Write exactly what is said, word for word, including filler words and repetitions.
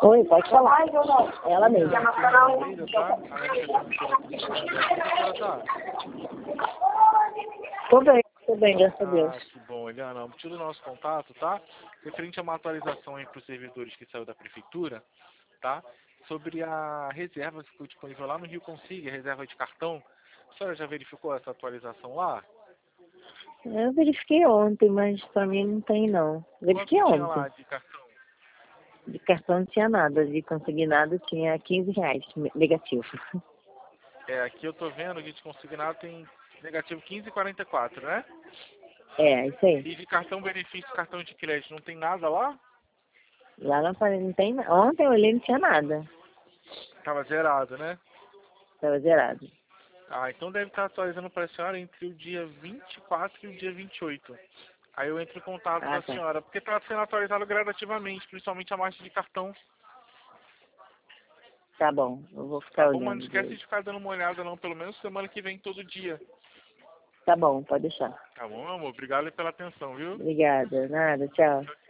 Oi, pode falar. Ela mesma. Tá? Tá? Tô bem, tô bem, graças a Ah, Deus. que bom, Eliana. Tira o nosso contato, tá? Referente a uma atualização aí para os servidores que saiu da prefeitura, tá? Sobre a reserva que ficou disponível lá no Rio Consiga, reserva de cartão. A senhora já verificou essa atualização lá? Eu verifiquei ontem, mas pra mim não tem não. Quanto Verifiquei tinha ontem. lá de cartão? De cartão não tinha nada, de consignado tinha quinze reais negativo. É, aqui eu tô vendo que de consignado tem negativo quinze e quarenta e quatro, né? É, isso aí. E de cartão benefício, cartão de crédito, não tem nada lá? Lá não, apare- não tem nada. Ontem eu olhei e não tinha nada. Tava zerado, né? Tava zerado. Ah, então deve estar atualizando para a senhora entre o dia vinte e quatro e o dia vinte e oito. Aí eu entro em contato com Ah, a tá. senhora, porque está sendo atualizado gradativamente, principalmente a marcha de cartão. Tá bom, eu vou Tá ficar bom? Mas não olhando de esquece hoje. de ficar dando uma olhada não, pelo menos semana que vem, todo dia. Tá bom, pode deixar. Tá bom, amor? Obrigado pela atenção, viu? Obrigada. Nada, tchau.